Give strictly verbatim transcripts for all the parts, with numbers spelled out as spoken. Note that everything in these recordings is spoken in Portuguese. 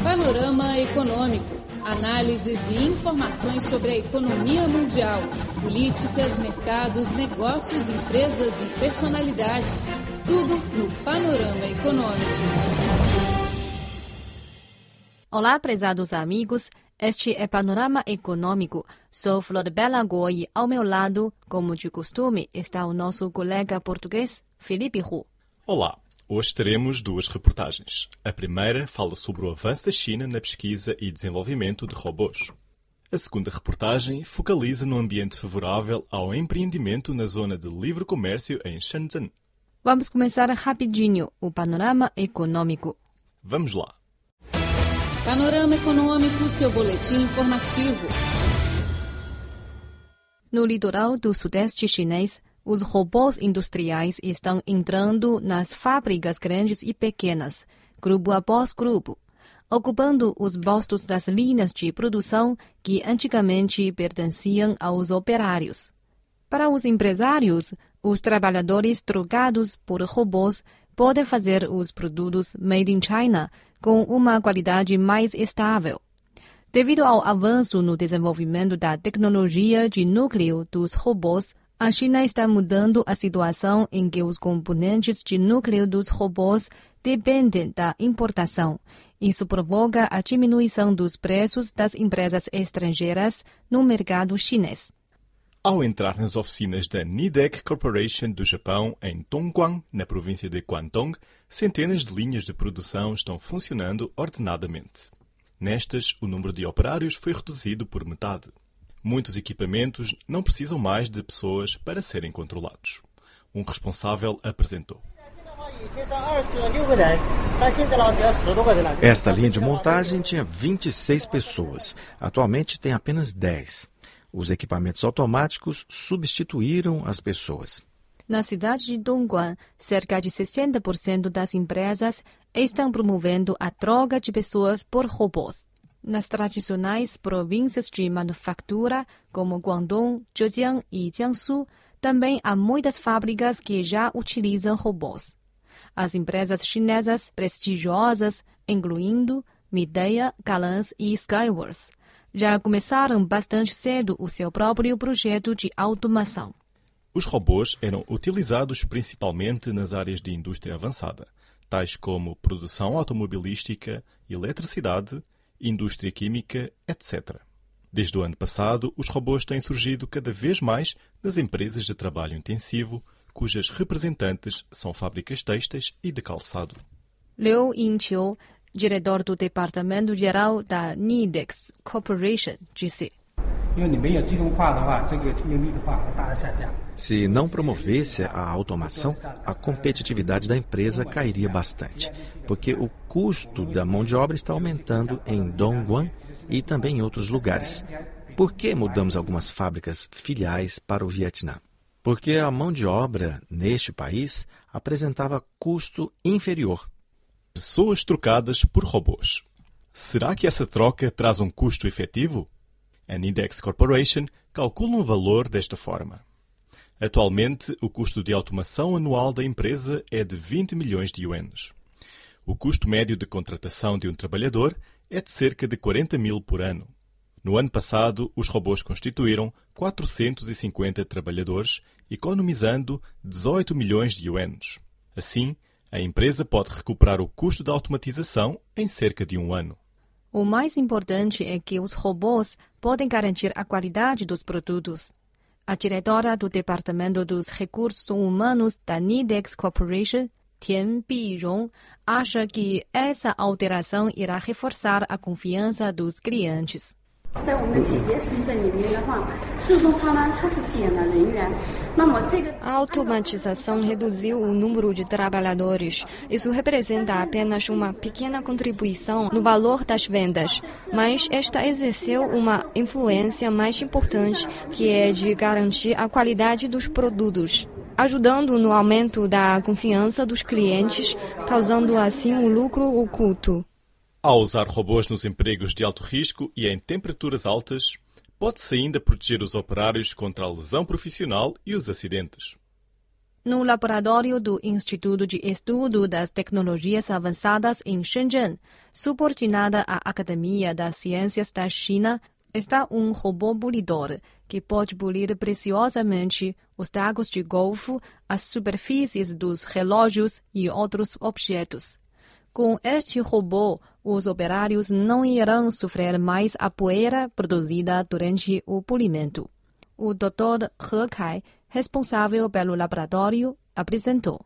Panorama Econômico. Análises e informações sobre a economia mundial, políticas, mercados, negócios, empresas e personalidades. Tudo no Panorama Econômico. Olá, prezados amigos. Este é Panorama Econômico. Sou Flor Bela Go e ao meu lado, como de costume, está o nosso colega português, Felipe Hu. Olá. Hoje teremos duas reportagens. A primeira fala sobre o avanço da China na pesquisa e desenvolvimento de robôs. A segunda reportagem focaliza no ambiente favorável ao empreendimento na zona de livre comércio em Shenzhen. Vamos começar rapidinho o Panorama Econômico. Vamos lá. Panorama Econômico, seu boletim informativo. No litoral do sudeste chinês, os robôs industriais estão entrando nas fábricas grandes e pequenas, grupo após grupo, ocupando os postos das linhas de produção que antigamente pertenciam aos operários. Para os empresários, os trabalhadores trocados por robôs podem fazer os produtos made in China com uma qualidade mais estável. Devido ao avanço no desenvolvimento da tecnologia de núcleo dos robôs, a China está mudando a situação em que os componentes de núcleo dos robôs dependem da importação. Isso provoca a diminuição dos preços das empresas estrangeiras no mercado chinês. Ao entrar nas oficinas da Nidec Corporation do Japão, em Dongguan, na província de Guangdong, centenas de linhas de produção estão funcionando ordenadamente. Nestas, o número de operários foi reduzido por metade. Muitos equipamentos não precisam mais de pessoas para serem controlados. Um responsável apresentou. Esta linha de montagem tinha vinte e seis pessoas. Atualmente tem apenas dez. Os equipamentos automáticos substituíram as pessoas. Na cidade de Dongguan, cerca de sessenta por cento das empresas estão promovendo a troca de pessoas por robôs. Nas tradicionais províncias de manufatura, como Guangdong, Zhejiang e Jiangsu, também há muitas fábricas que já utilizam robôs. As empresas chinesas prestigiosas, incluindo Midea, Calans e Skyworth, já começaram bastante cedo o seu próprio projeto de automação. Os robôs eram utilizados principalmente nas áreas de indústria avançada, tais como produção automobilística, eletricidade, indústria química, etcétera. Desde o ano passado, os robôs têm surgido cada vez mais nas empresas de trabalho intensivo, cujas representantes são fábricas têxteis e de calçado. Liu Yingqiu, diretor do Departamento Geral da Nidec Corporation, disse: Se não promovesse a automação, a competitividade da empresa cairia bastante, porque o custo da mão de obra está aumentando em Dongguan e também em outros lugares. Por que mudamos algumas fábricas filiais para o Vietnã? Porque a mão de obra neste país apresentava custo inferior. Pessoas trocadas por robôs. Será que essa troca traz um custo efetivo? A Nidec Corporation calcula um valor desta forma. Atualmente, o custo de automação anual da empresa é de vinte milhões de ienes. O custo médio de contratação de um trabalhador é de cerca de quarenta mil por ano. No ano passado, os robôs constituíram quatrocentos e cinquenta trabalhadores, economizando dezoito milhões de ienes. Assim, a empresa pode recuperar o custo da automatização em cerca de um ano. O mais importante é que os robôs podem garantir a qualidade dos produtos. A diretora do Departamento dos Recursos Humanos da Nidec Corporation, Tian Birong, acha que essa alteração irá reforçar a confiança dos clientes. A automatização reduziu o número de trabalhadores. Isso representa apenas uma pequena contribuição no valor das vendas, mas esta exerceu uma influência mais importante, que é de garantir a qualidade dos produtos, ajudando no aumento da confiança dos clientes, causando assim um lucro oculto. Ao usar robôs nos empregos de alto risco e em temperaturas altas, pode-se ainda proteger os operários contra a lesão profissional e os acidentes. No laboratório do Instituto de Estudo das Tecnologias Avançadas em Shenzhen, subordinada à Academia das Ciências da China, está um robô polidor que pode polir preciosamente os tacos de golfe, as superfícies dos relógios e outros objetos. Com este robô, os operários não irão sofrer mais a poeira produzida durante o polimento. O doutor He Kai, responsável pelo laboratório, apresentou.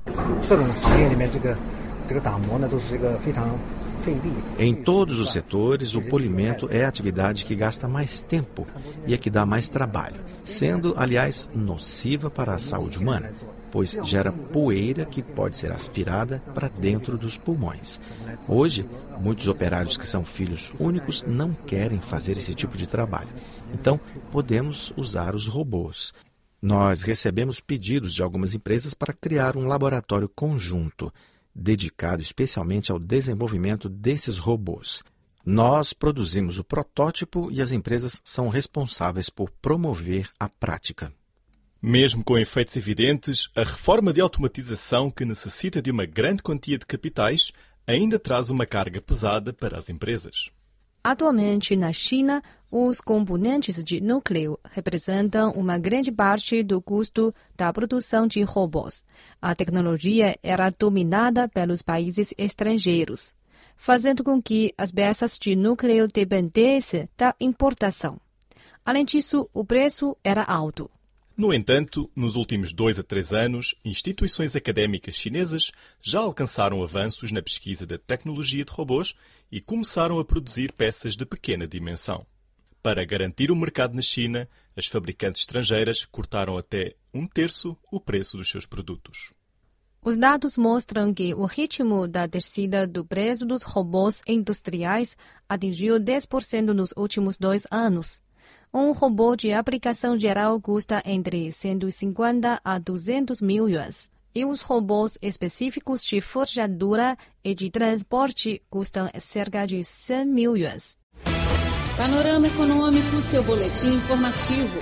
Em todos os setores, o polimento é a atividade que gasta mais tempo e é que dá mais trabalho, sendo, aliás, nociva para a saúde humana, pois gera poeira que pode ser aspirada para dentro dos pulmões. Hoje, muitos operários que são filhos únicos não querem fazer esse tipo de trabalho. Então, podemos usar os robôs. Nós recebemos pedidos de algumas empresas para criar um laboratório conjunto, dedicado especialmente ao desenvolvimento desses robôs. Nós produzimos o protótipo e as empresas são responsáveis por promover a prática. Mesmo com efeitos evidentes, a reforma de automatização, que necessita de uma grande quantia de capitais, ainda traz uma carga pesada para as empresas. Atualmente, na China, os componentes de núcleo representam uma grande parte do custo da produção de robôs. A tecnologia era dominada pelos países estrangeiros, fazendo com que as peças de núcleo dependessem da importação. Além disso, o preço era alto. No entanto, nos últimos dois a três anos, instituições académicas chinesas já alcançaram avanços na pesquisa da tecnologia de robôs e começaram a produzir peças de pequena dimensão. Para garantir o mercado na China, as fabricantes estrangeiras cortaram até um terço o preço dos seus produtos. Os dados mostram que o ritmo da descida do preço dos robôs industriais atingiu dez por cento nos últimos dois anos. Um robô de aplicação geral custa entre cento e cinquenta a duzentos mil yuans. E os robôs específicos de forjadura e de transporte custam cerca de cem mil yuans. Panorama Econômico, seu boletim informativo.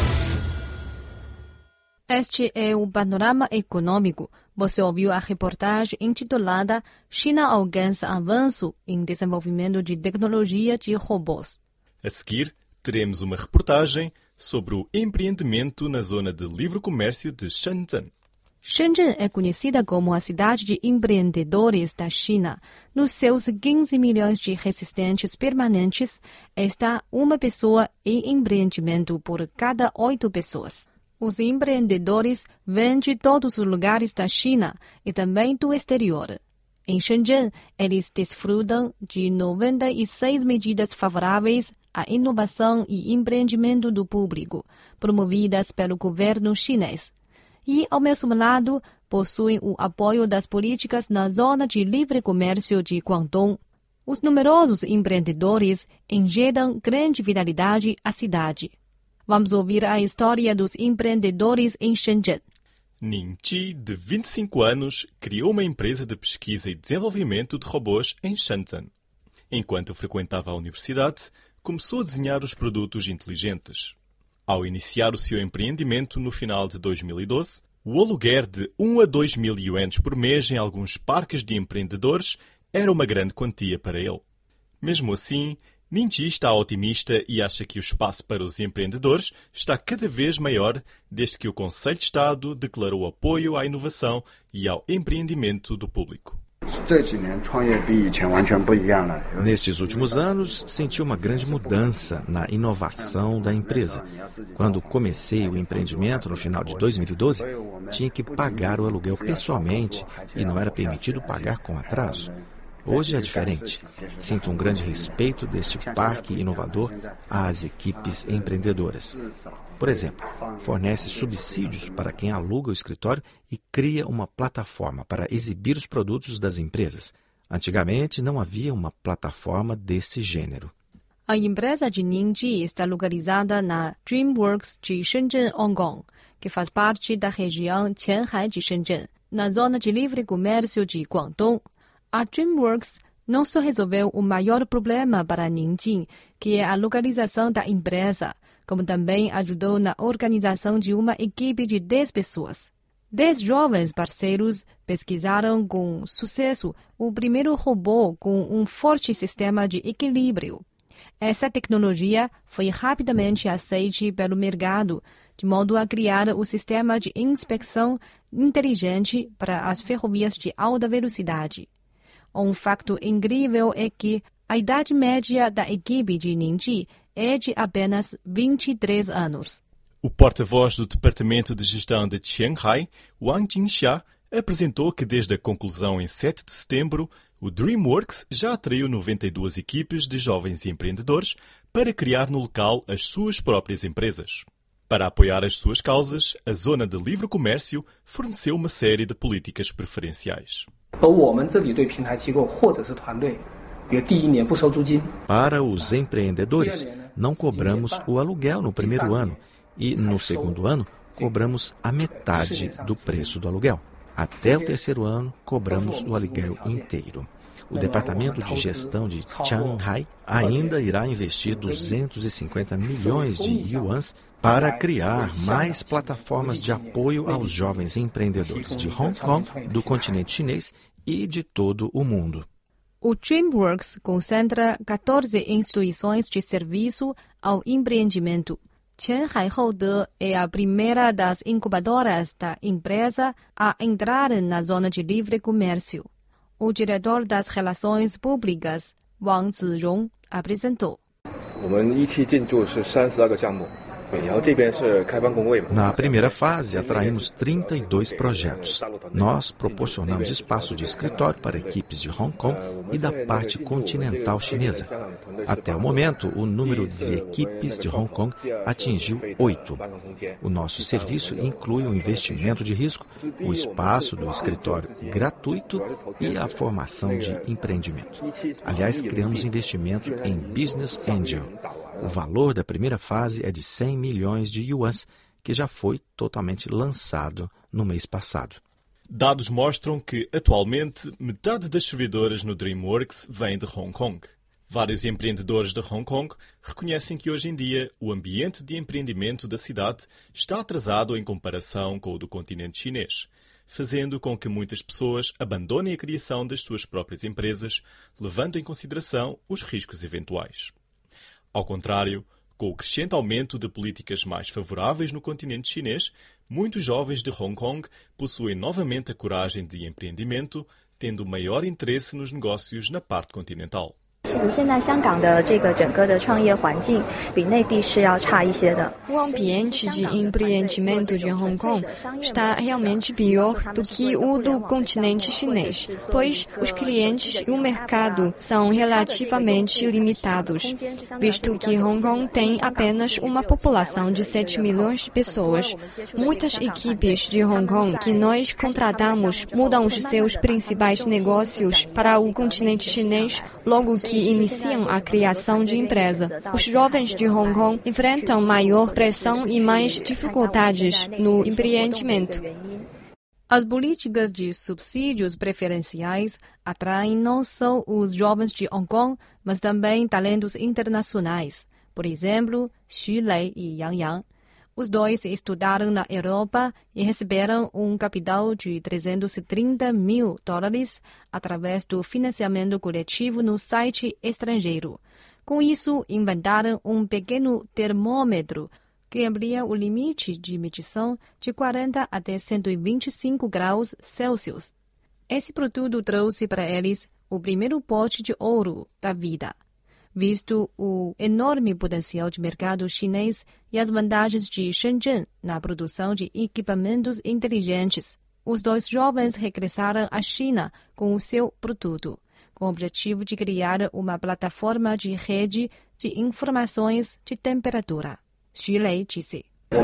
Este é o Panorama Econômico. Você ouviu a reportagem intitulada China alcança avanço em desenvolvimento de tecnologia de robôs. A seguir, teremos uma reportagem sobre o empreendimento na zona de livre comércio de Shenzhen. Shenzhen é conhecida como a cidade de empreendedores da China. Nos seus quinze milhões de residentes permanentes, está uma pessoa em empreendimento por cada oito pessoas. Os empreendedores vêm de todos os lugares da China e também do exterior. Em Shenzhen, eles desfrutam de noventa e seis medidas favoráveis à inovação e empreendimento do público, promovidas pelo governo chinês. E, ao mesmo lado, possuem o apoio das políticas na zona de livre comércio de Guangdong. Os numerosos empreendedores injetam grande vitalidade à cidade. Vamos ouvir a história dos empreendedores em Shenzhen. Ning Ji, de vinte e cinco anos, criou uma empresa de pesquisa e desenvolvimento de robôs em Shenzhen. Enquanto frequentava a universidade, começou a desenhar os produtos inteligentes. Ao iniciar o seu empreendimento no final de dois mil e doze, o aluguer de um a dois mil yuans por mês em alguns parques de empreendedores era uma grande quantia para ele. Mesmo assim, Ning Ji está otimista e acha que o espaço para os empreendedores está cada vez maior desde que o Conselho de Estado declarou apoio à inovação e ao empreendimento do público. Nestes últimos anos, senti uma grande mudança na inovação da empresa. Quando comecei o empreendimento no final de dois mil e doze, tinha que pagar o aluguel pessoalmente e não era permitido pagar com atraso. Hoje é diferente. Sinto um grande respeito deste parque inovador às equipes empreendedoras. Por exemplo, fornece subsídios para quem aluga o escritório e cria uma plataforma para exibir os produtos das empresas. Antigamente, não havia uma plataforma desse gênero. A empresa de Ning Ji está localizada na DreamWorks de Shenzhen Hongkong, que faz parte da região Qianhai de Shenzhen, na zona de livre comércio de Guangdong. A DreamWorks não só resolveu o maior problema para Ning Ji, que é a localização da empresa, como também ajudou na organização de uma equipe de dez pessoas. Dez jovens parceiros pesquisaram com sucesso o primeiro robô com um forte sistema de equilíbrio. Essa tecnologia foi rapidamente aceita pelo mercado, de modo a criar o sistema de inspeção inteligente para as ferrovias de alta velocidade. Um fato incrível é que a idade média da equipe de Ningji é de apenas vinte e três anos. O porta-voz do Departamento de Gestão de Qianghai, Wang Jingxia, apresentou que desde a conclusão em sete de setembro, o DreamWorks já atraiu noventa e duas equipes de jovens empreendedores para criar no local as suas próprias empresas. Para apoiar as suas causas, a Zona de Livre Comércio forneceu uma série de políticas preferenciais. Para os empreendedores, não cobramos o aluguel no primeiro ano e, no segundo ano, cobramos a metade do preço do aluguel. Até o terceiro ano, cobramos o aluguel inteiro. O Departamento de Gestão de Shanghai ainda irá investir duzentos e cinquenta milhões de yuans para criar mais plataformas de apoio aos jovens empreendedores de Hong Kong, do continente chinês e de todo o mundo. O DreamWorks concentra quatorze instituições de serviço ao empreendimento. Qianghai Houde é a primeira das incubadoras da empresa a entrar na zona de livre comércio. O diretor das relações públicas, Wang Zirong, apresentou. Na primeira fase, atraímos trinta e dois projetos. Nós proporcionamos espaço de escritório para equipes de Hong Kong e da parte continental chinesa. Até o momento, o número de equipes de Hong Kong atingiu oito. O nosso serviço inclui o investimento de risco, o espaço do escritório gratuito e a formação de empreendimento. Aliás, criamos investimento em Business Angel. O valor da primeira fase é de cem milhões de yuans, que já foi totalmente lançado no mês passado. Dados mostram que, atualmente, metade das servidoras no DreamWorks vem de Hong Kong. Vários empreendedores de Hong Kong reconhecem que, hoje em dia, o ambiente de empreendimento da cidade está atrasado em comparação com o do continente chinês, fazendo com que muitas pessoas abandonem a criação das suas próprias empresas, levando em consideração os riscos eventuais. Ao contrário, com o crescente aumento de políticas mais favoráveis no continente chinês, muitos jovens de Hong Kong possuem novamente a coragem de empreendimento, tendo maior interesse nos negócios na parte continental. O ambiente de empreendimento de Hong Kong está realmente pior do que o do continente chinês, pois os clientes e o mercado são relativamente limitados, visto que Hong Kong tem apenas uma população de sete milhões de pessoas. Muitas equipes de Hong Kong que nós contratamos mudam os seus principais negócios para o continente chinês logo que iniciam a criação de empresa. Os jovens de Hong Kong enfrentam maior pressão e mais dificuldades no empreendimento. As políticas de subsídios preferenciais atraem não só os jovens de Hong Kong, mas também talentos internacionais. Por exemplo, Xu Lei e Yang Yang. Os dois estudaram na Europa e receberam um capital de trezentos e trinta mil dólares através do financiamento coletivo no site estrangeiro. Com isso, inventaram um pequeno termômetro que amplia o limite de medição de quarenta até cento e vinte e cinco graus Celsius. Esse produto trouxe para eles o primeiro pote de ouro da vida. Visto o enorme potencial de mercado chinês e as vantagens de Shenzhen na produção de equipamentos inteligentes, os dois jovens regressaram à China com o seu produto, com o objetivo de criar uma plataforma de rede de informações de temperatura. Xu Lei disse.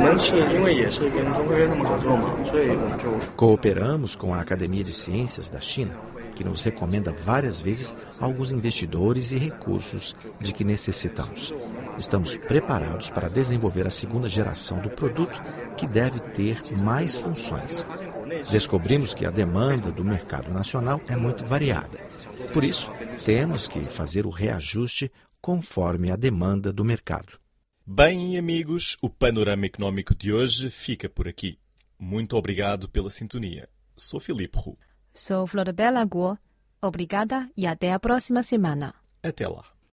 Cooperamos com a Academia de Ciências da China, que nos recomenda várias vezes alguns investidores e recursos de que necessitamos. Estamos preparados para desenvolver a segunda geração do produto, que deve ter mais funções. Descobrimos que a demanda do mercado nacional é muito variada. Por isso, temos que fazer o reajuste conforme a demanda do mercado. Bem, amigos, o panorama económico de hoje fica por aqui. Muito obrigado pela sintonia. Sou Filipe Hu. Sou Floribela Guo. Obrigada e até a próxima semana. Até lá.